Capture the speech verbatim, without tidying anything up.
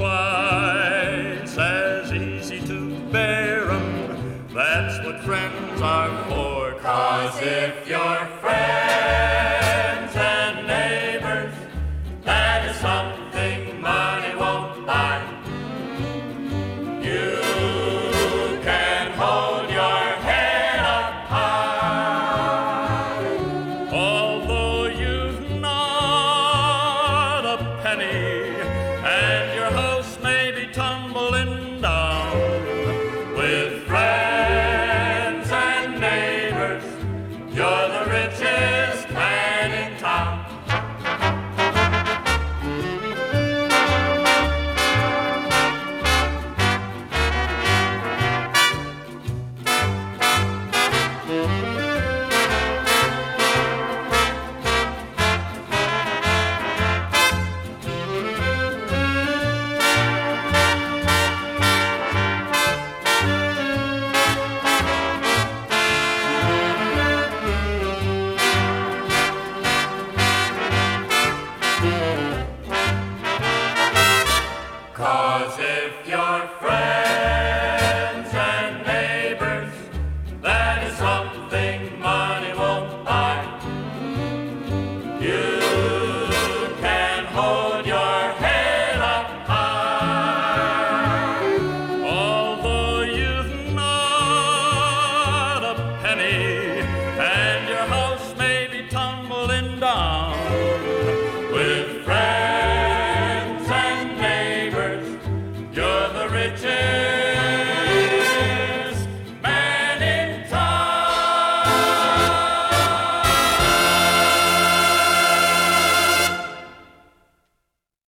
twice as easy to bear 'em. That's what friends are for. 'Cause if you're friends and neighbors, that is something money won't buy. You can hold your head up high, although you've not a penny, and your house may be tumbling down. With friends and neighbors, you're the richest man in town. Cause if you're friends